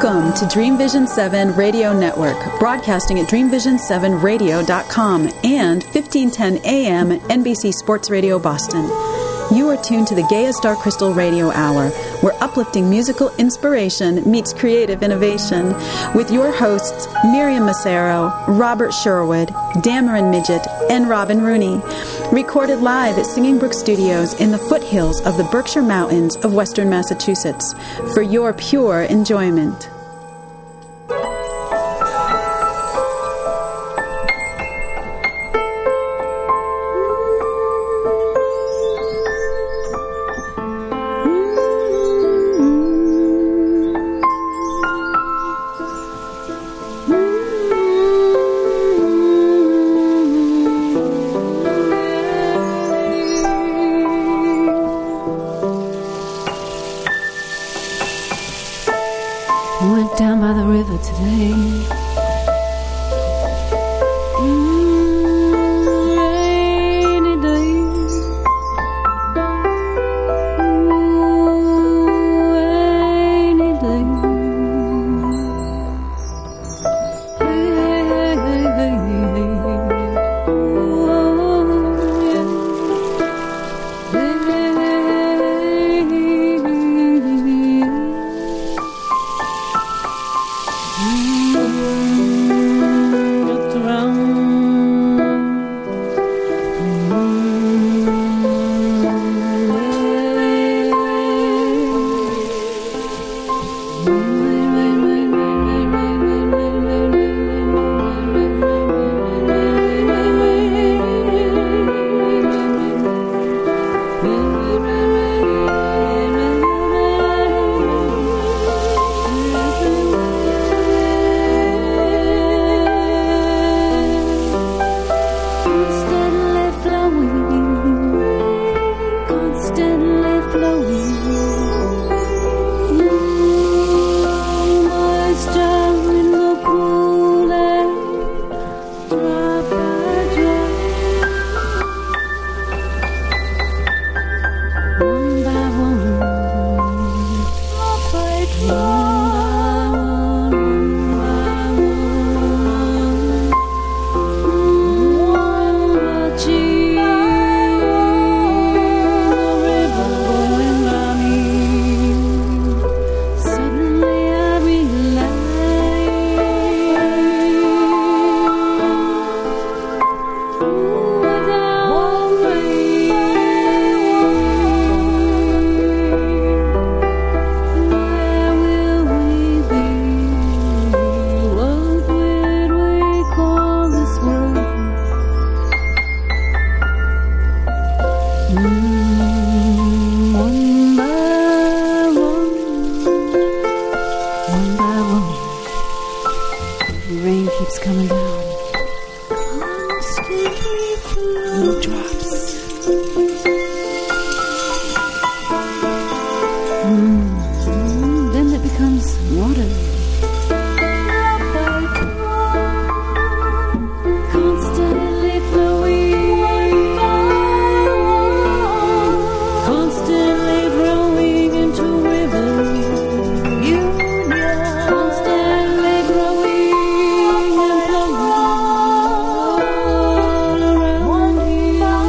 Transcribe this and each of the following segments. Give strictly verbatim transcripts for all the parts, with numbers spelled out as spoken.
Welcome to Dream Vision seven Radio Network, broadcasting at dream vision seven radio dot com and fifteen ten A M N B C Sports Radio Boston. You are tuned to the Gaia Star Crystal Radio Hour, where uplifting musical inspiration meets creative innovation, with your hosts Miriam Massaro, Robert Sherwood, Dameron Midget, and Robin Rooney. Recorded live at Singing Brook Studios in the foothills of the Berkshire Mountains of Western Massachusetts, for your pure enjoyment. One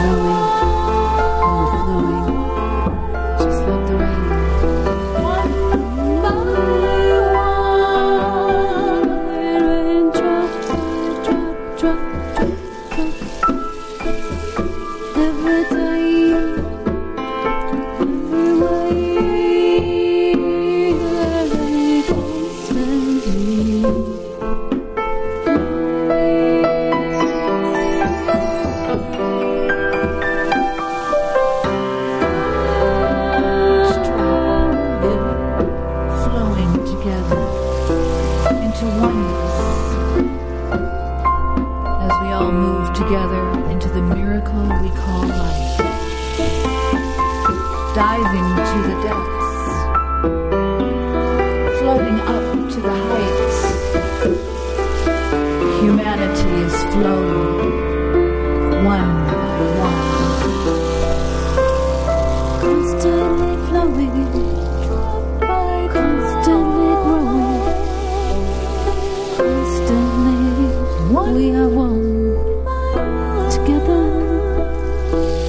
We are one together.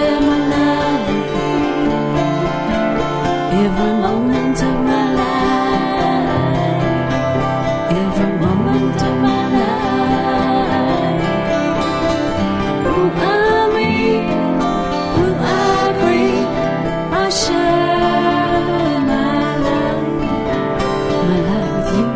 share my life, every moment of my life, every moment of my life. Who I meet, who I breathe, I share my life, my life with you.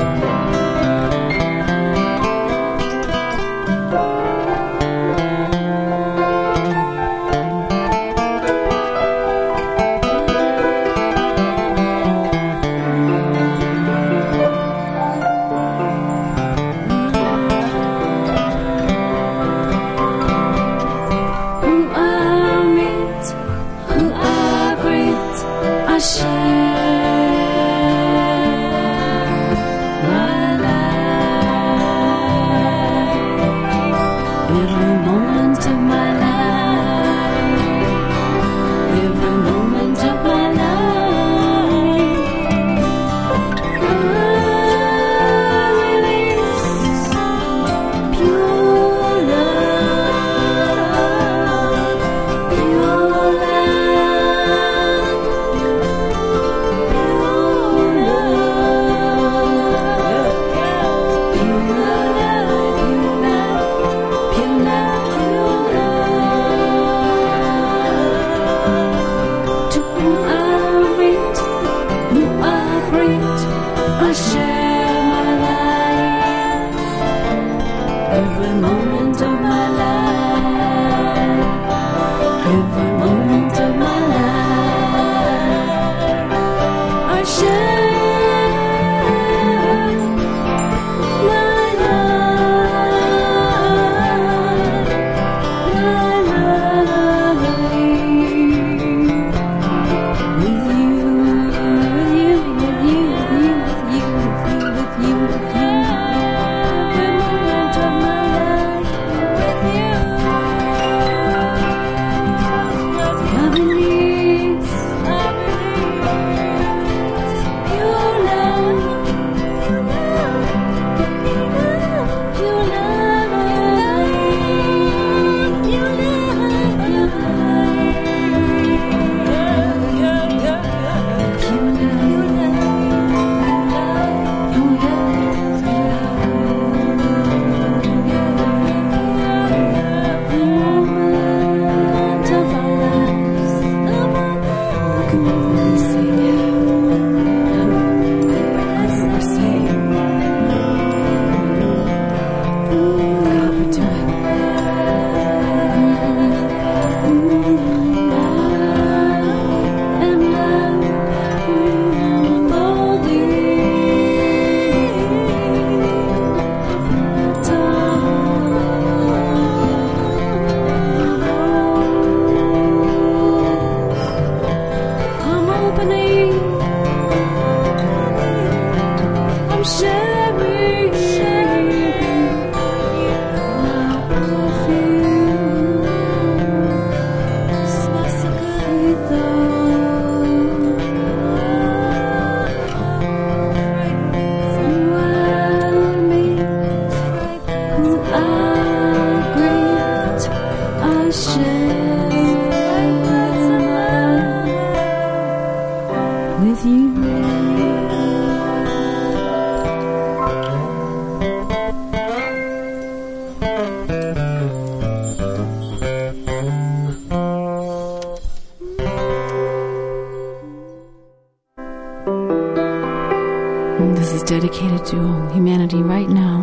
This is dedicated to humanity right now.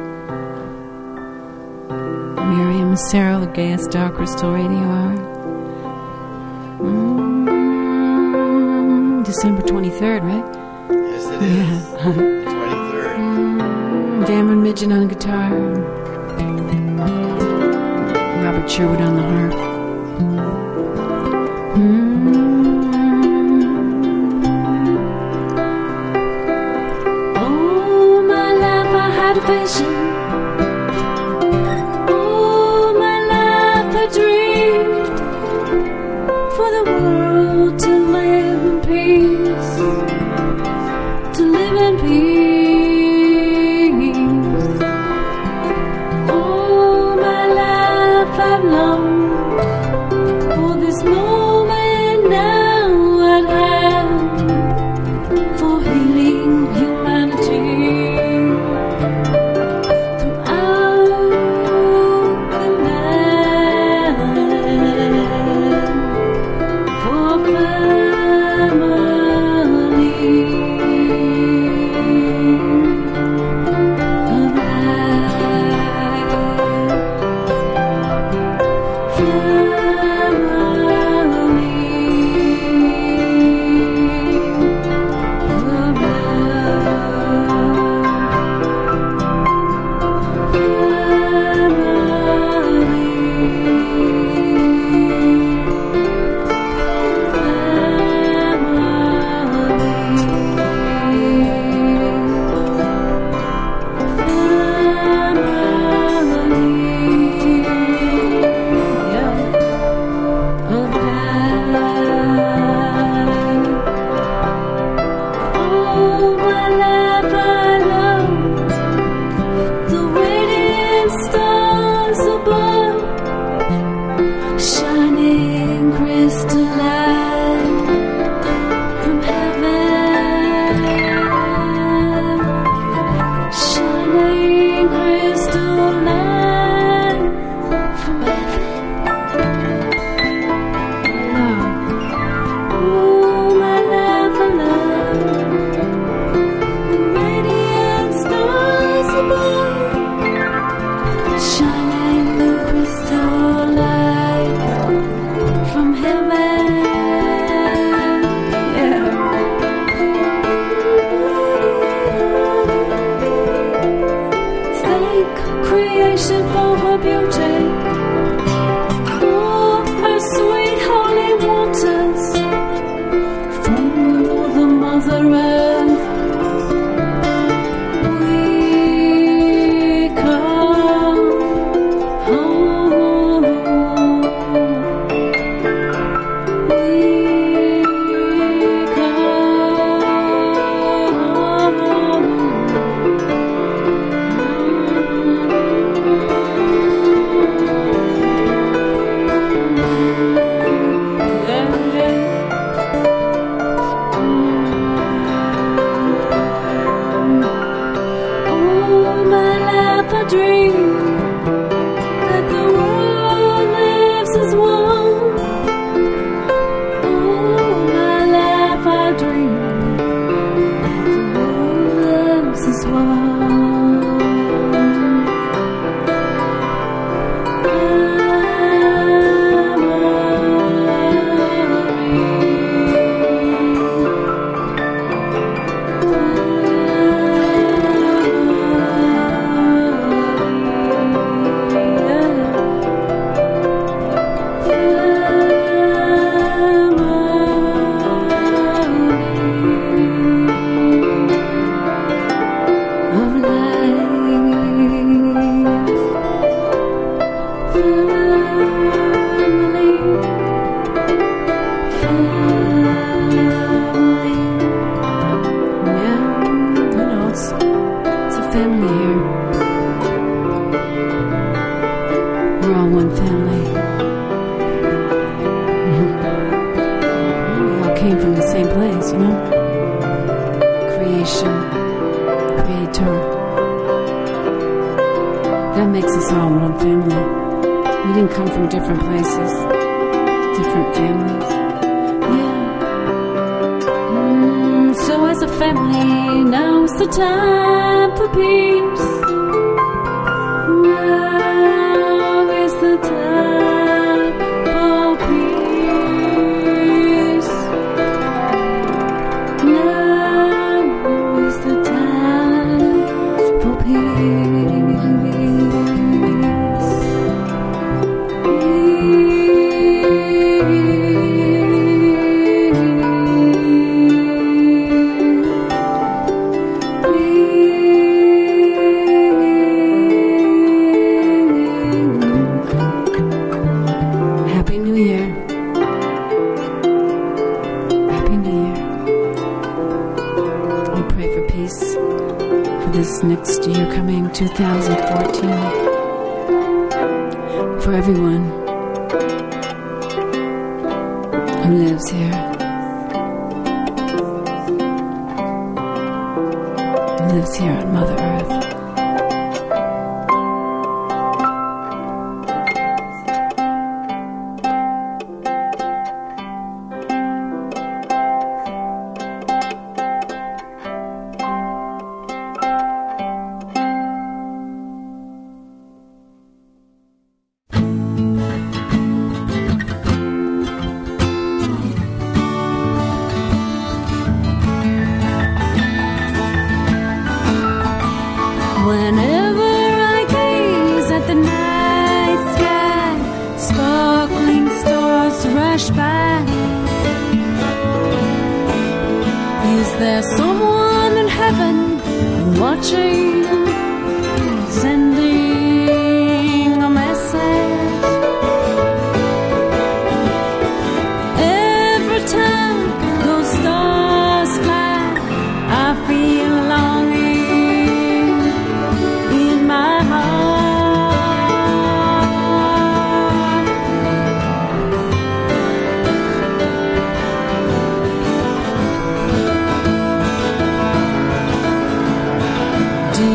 Miriam Massaro, the Gaia Star Crystal Radio Hour. Mm, December twenty-third, right? Yes, it is. Yeah. twenty-third. Mm, Cameron Midgen on guitar. Robert Sherwood on the harp. Mm. Vision. All my life I dreamed for the world to live in peace, to live in peace. All my life I've longed who who lives here. Who lives here on Mother Earth. Do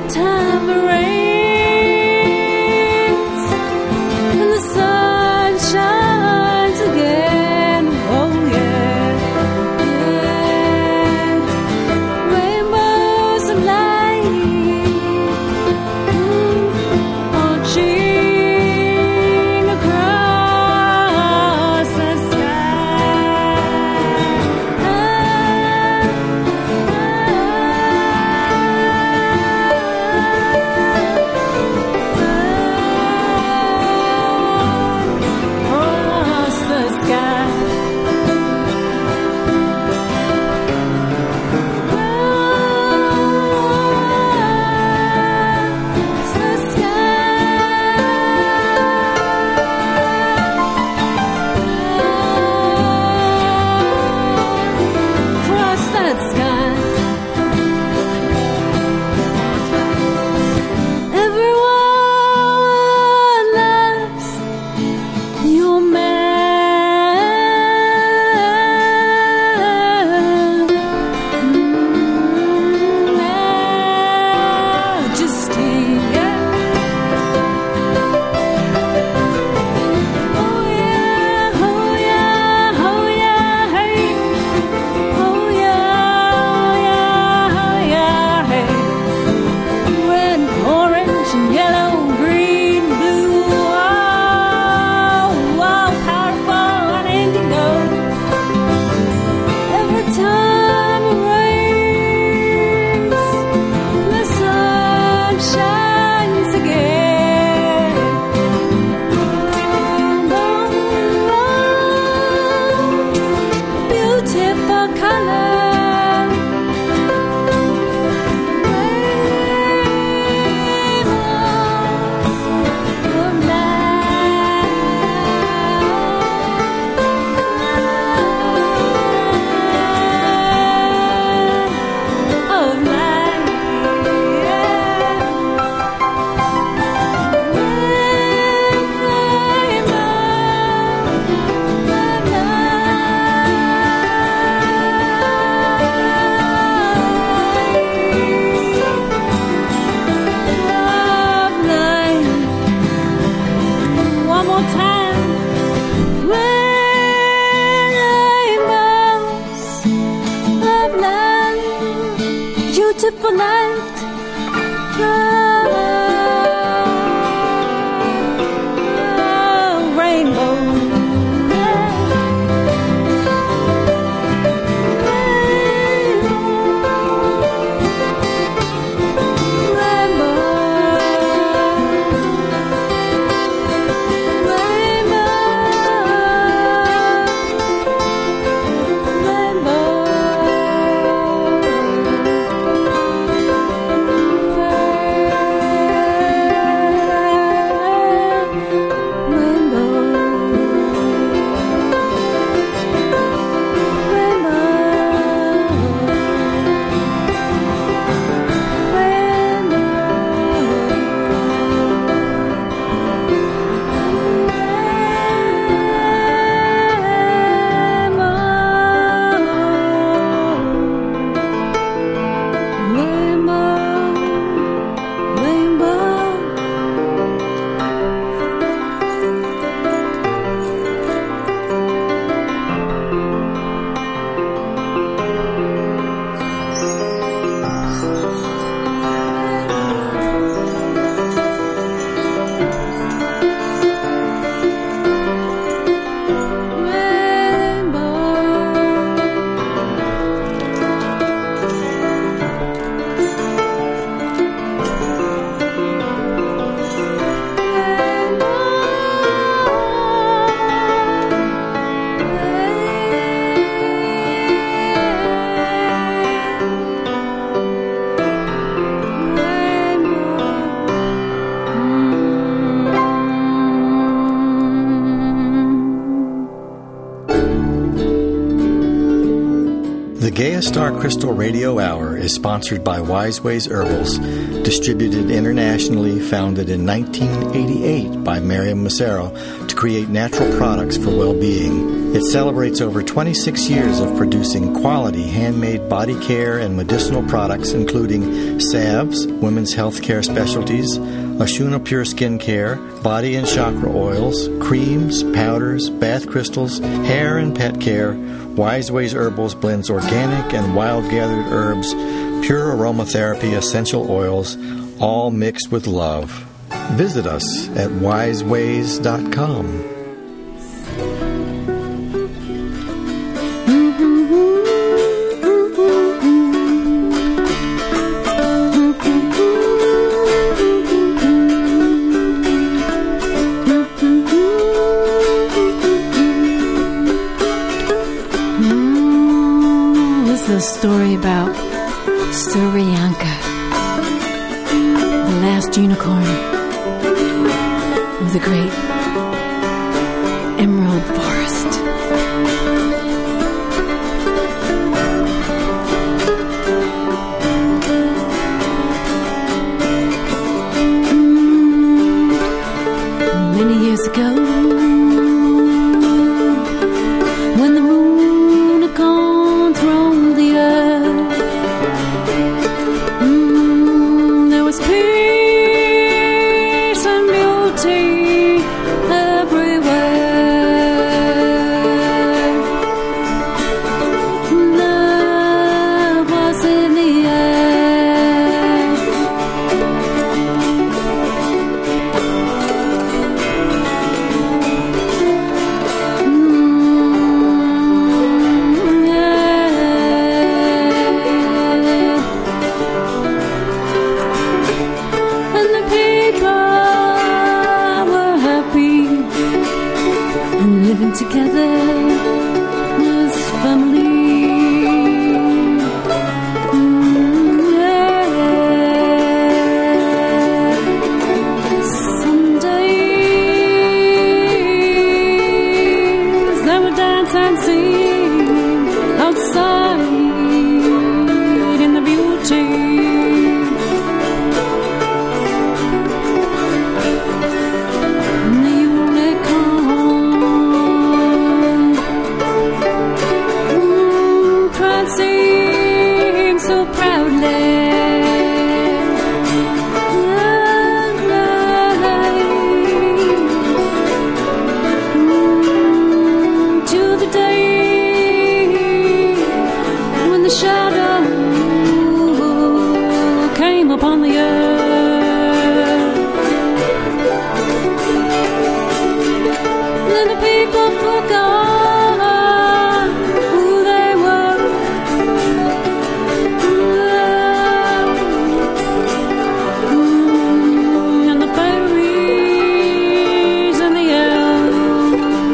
time it rains and the sun shines again. Oh yeah, yeah. Rainbows of light marching across the across the sky. Across the sky. Across that sky. Everyone loves your majesty, yeah. Oh yeah, oh yeah, oh yeah, hey. Oh yeah, oh yeah, oh yeah, hey. Red, orange, and yellow, green, blue, oh, oh, purple and indigo. Every time it rains, the sun shines again. Beautiful color. Of light, yeah. Gaia Star Crystal Radio Hour is sponsored by Wise Ways Herbals, distributed internationally, founded in nineteen eighty-eight by Miriam Massaro to create natural products for well-being. It celebrates over twenty-six years of producing quality handmade body care and medicinal products, including salves, women's health care specialties, Ashuna Pure Skin Care, body and chakra oils, creams, powders, bath crystals, hair and pet care. Wise Ways Herbals blends organic and wild-gathered herbs, pure aromatherapy essential oils, all mixed with love. Visit us at wise ways dot com. A story about Suryanka, the last unicorn of the great Emerald Forest. Mm, many years ago, when the moon had gone through the earth, mm, there was peace and beauty everywhere. Love was in the air. Mm, yeah. And the people were happy and living together was family. Mm, yeah. Some days they would dance and sing outside in the beauty. And the unicorn, mm, prancing so proudly. Mm, to the day when the shadow came upon the earth. Then the people forgot who they were. Mm, and the fairies and the elves,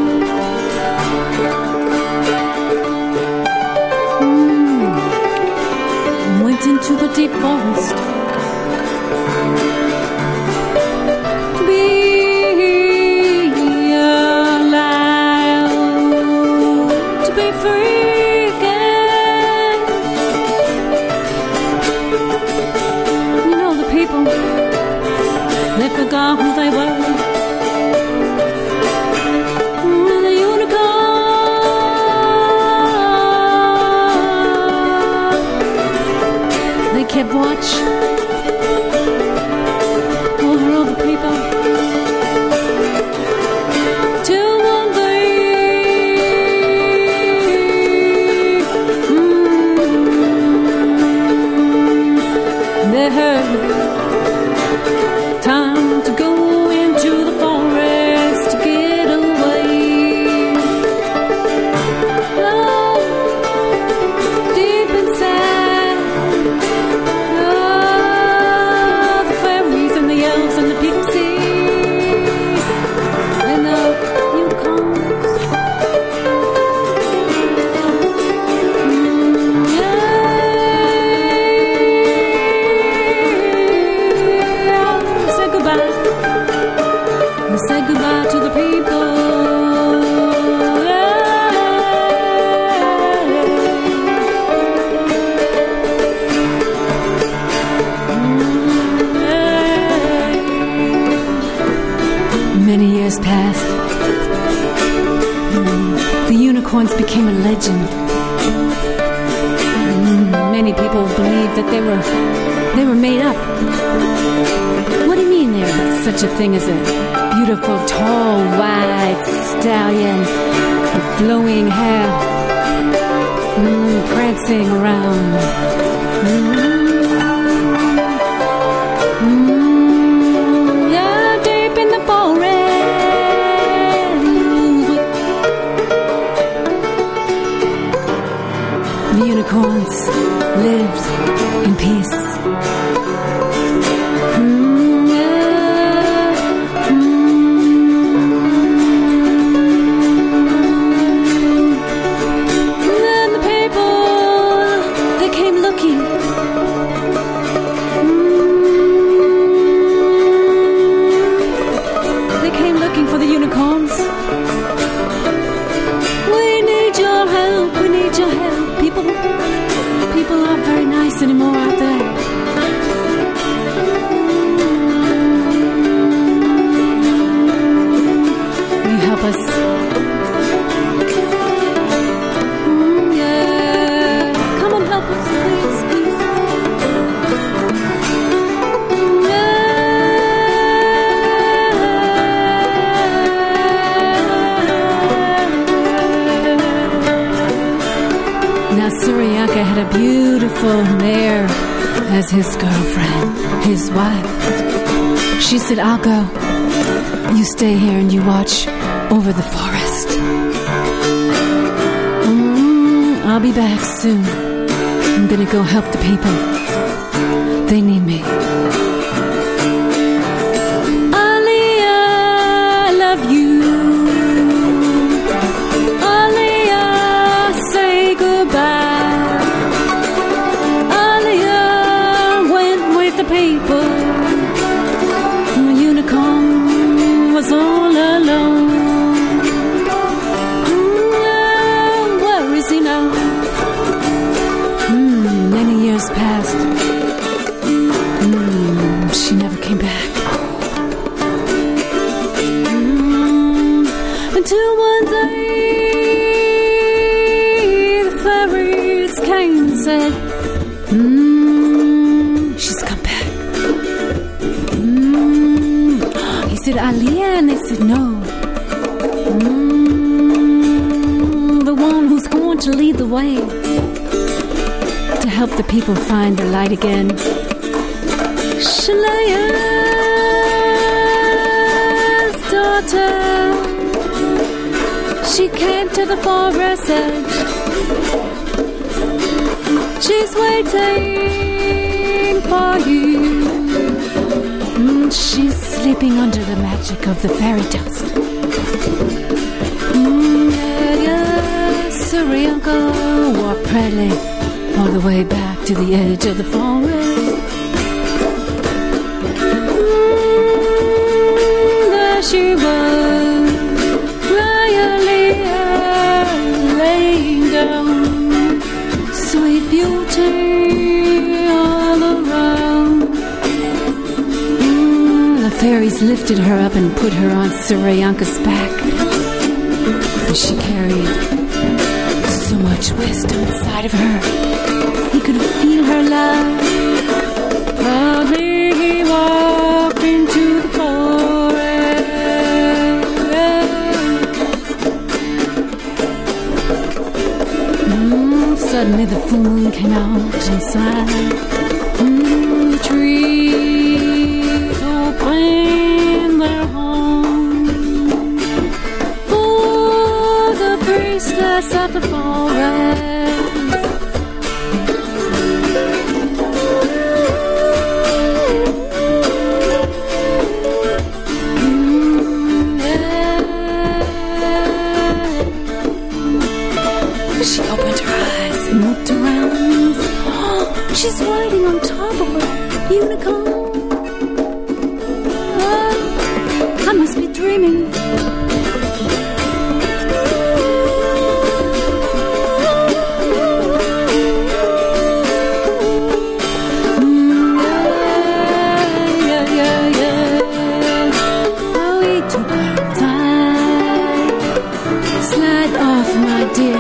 mm, went into the deep forest. Be allowed to be free again. You know, the people, they forgot who they were. And the unicorn, they kept watch over all the people. Till one day, mm, they heard time to go into the forest to get away. Oh, deep inside, oh, unicorns became a legend. Mm, many people believed that they were they were made up. What do you mean there's such a thing as a beautiful, tall, white stallion with flowing hair, mm, prancing around? Mm. Unicorns lived in peace. Mm, yeah. mm. Then the people, they came looking. Mm. They came looking for the unicorns. We need your help, we need your help. People, people aren't very nice anymore out there. Will you help us? Mm, yeah. Come and help us, please, please. Mm, yeah. Now Suryanka had a beautiful mare as his girlfriend, his wife. She said, I'll go. You stay here and you watch over the forest. Mm, I'll be back soon. I'm gonna go help the people. They need me. Aliyah, I love you. Aliyah, say goodbye. Aliyah went with the people. The unicorn was all alone. Mm, where is he now? Mm, many years passed. Mm, she never came back. Mm, until one day the fairies came and said, mm, she's come back. Mm, he said, Aliyah, and they said, no. Mm, the one who's going to lead the way to help the people find the light again. Shalaya's daughter, she came to the forest edge. She's waiting for you. Mm, she's sleeping under the magic of the fairy dust. Mm, yeah, yeah. Suryanka walked proudly all the way back to the edge of the forest. Mm, there she was, Aliyah, laying down, sweet beauty all around. Mm, the fairies lifted her up and put her on Suryanka's back. And she carried so much wisdom inside of her. He could feel her love. Proudly he walked into the forest. Mm, suddenly the full moon came out inside. Mm, the trees opened their home for the priestess of the forest. Mm, yeah. She opened her eyes and looked around. Oh, she's riding on top of a unicorn. Oh, I must be dreaming. Mm, yeah, yeah, yeah, yeah. Oh, we took our time. Slide off, my dear.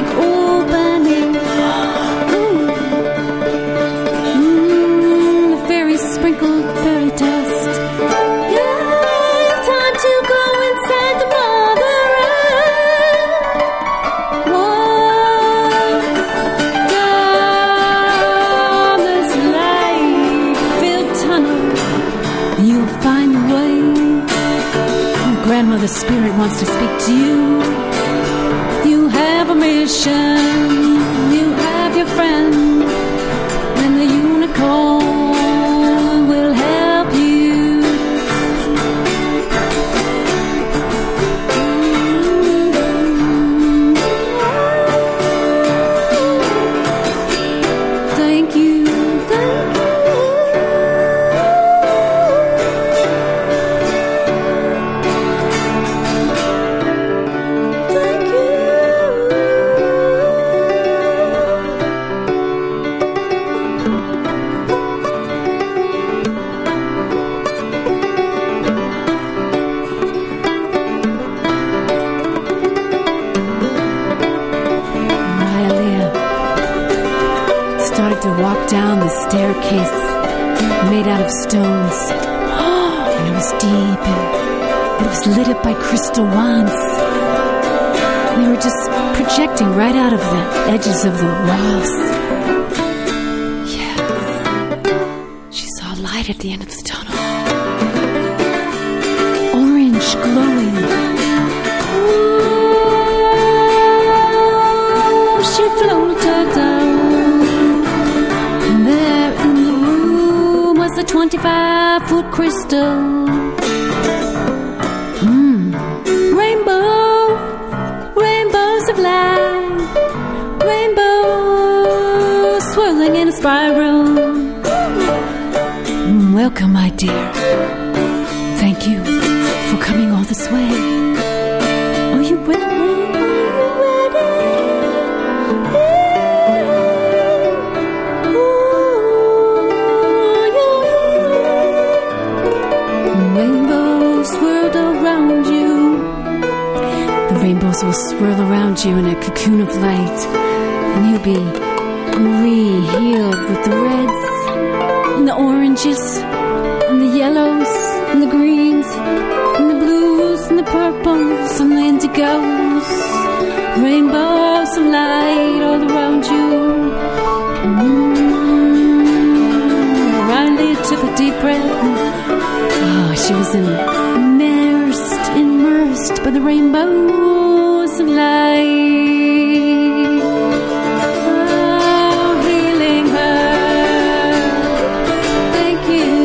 big open air. Mm, the fairies sprinkled fairy dust. Yeah, time to go inside the mother earth. Walk down this light-filled tunnel, and you'll find a way. Your grandmother's spirit wants to speak to you. You have a mission. You have your friend, and the unicorn will help you. Thank you, thank you. Thank you. Rylea started to walk down the staircase made out of stones. And it was deep and it was lit up by crystal wands. They were just projecting right out of the edges of the walls. Yeah. She saw a light at the end of the tunnel. Orange glowing. Ooh, she floated down. And there in the room was a twenty-five foot crystal. Mm. Rainbow, rainbows of light, rainbows swirling in a spiral. Mm, welcome, my dear. Thank you for coming all this way. Are you ready? Rainbows swirled around you. The rainbows will swirl around you in a cocoon of light, and you'll be re-healed with the reds and the oranges and the yellows and the greens and the blues and the purples and the indigos. Rainbows of light all around you. Mm. Riley took a deep breath. Oh, she was immersed, immersed by the rainbows of light. Oh, healing her. Thank you.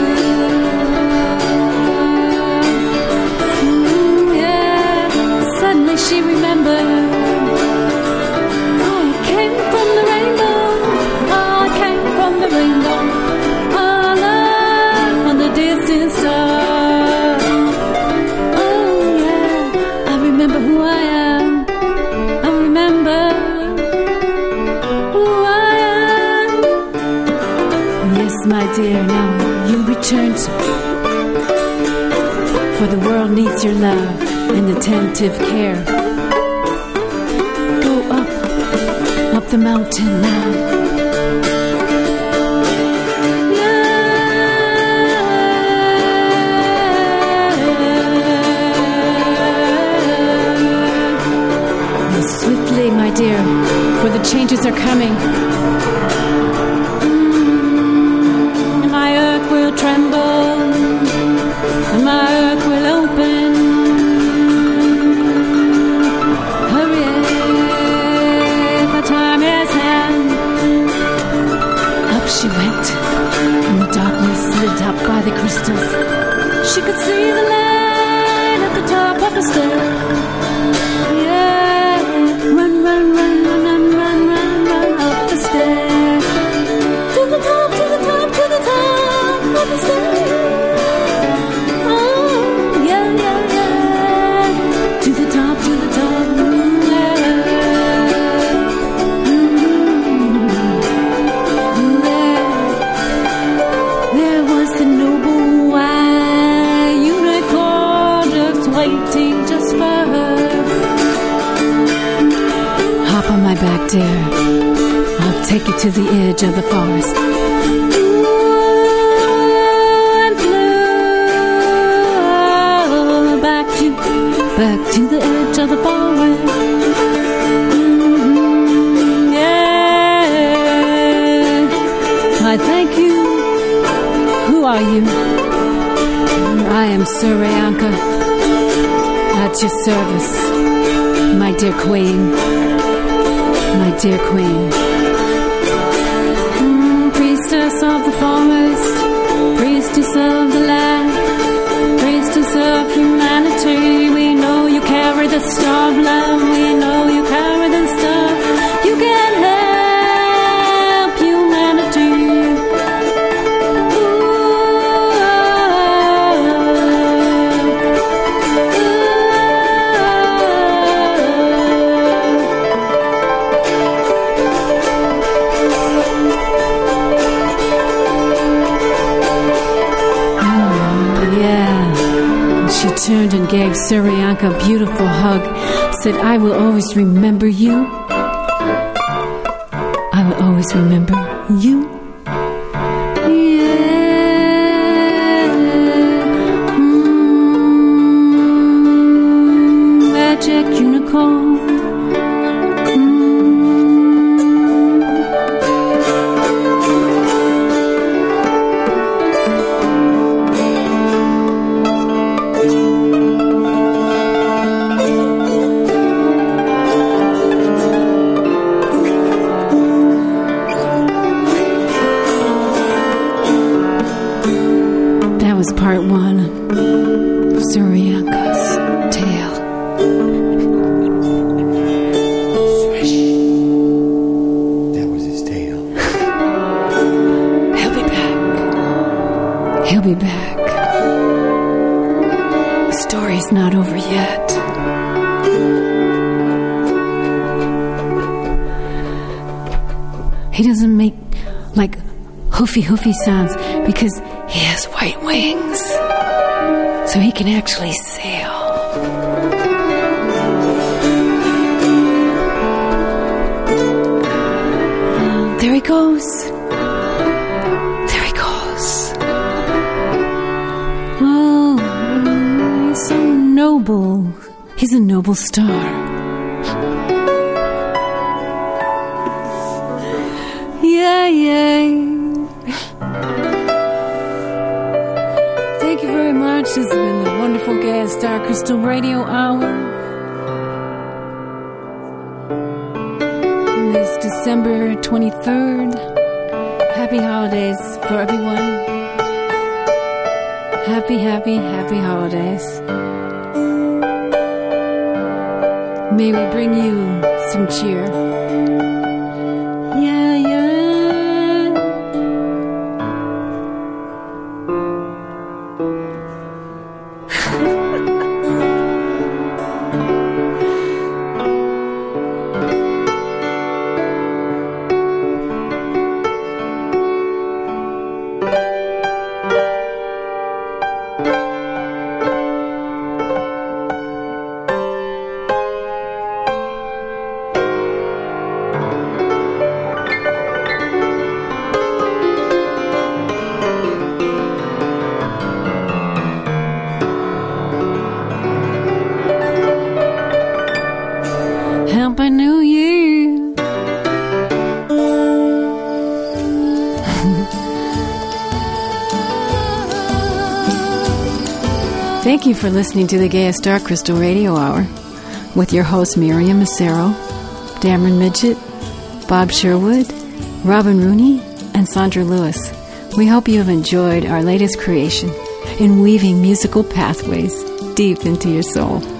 Mm, yeah. Suddenly she remembered. Oh, I came from the rainbow. Oh, I came from the rainbow. All up on the distant star. Oh yeah, I remember who I am. I remember who I am. Yes, my dear, now you return to, for the world needs your love and attentive care. Go up, up the mountain now. Swiftly, my dear, for the changes are coming. Mm, my earth will tremble, and my earth will open. Hurry, for time is hand. Up she went, in the darkness lit up by the crystals. She could see the light at the top of the stair. Yeah. Run, run, run, run, run, run, run, run up the stairs. To the top, to the top, to the top of the stairs. Oh, yeah, yeah, yeah. To the top, to the top, yeah. Mm-hmm. Yeah. There was the noble white unicorn just waiting just for her. Hop dare. I'll take you to the edge of the forest. And flew back to, back to the edge of the forest. Mm-hmm, yeah. I thank you. Who are you? I am Suryanka, at your service, my dear queen, my dear queen. Mm, priestess of the forest, priestess of the land, priestess of humanity. We know you carry the star of love. We know you carry the star. You can help humanity. Turned and gave Suryanka a beautiful hug, said, I will always remember you. I will always remember you. Yeah. Mm, magic unicorn. Part one of Suryanka's tale. Swish. That was his tail. He'll be back. He'll be back. The story's not over yet. He doesn't make like hoofy hoofy sounds because he has white wings, so he can actually sail. Uh, there he goes. There he goes. Oh, he's so noble. He's a noble star. Yeah, yeah. Thank you very much. This has been the wonderful Gaia Star Crystal Radio Hour. This December twenty-third. Happy holidays for everyone. Happy, happy, happy holidays. May we bring you some cheer. Yeah, yeah. Happy New Year. Thank you for listening to the Gaia Star Crystal Radio Hour with your hosts Miriam Massaro, Dameron Midget, Bob Sherwood, Robin Rooney, and Sandra Lewis. We hope you have enjoyed our latest creation in weaving musical pathways deep into your soul.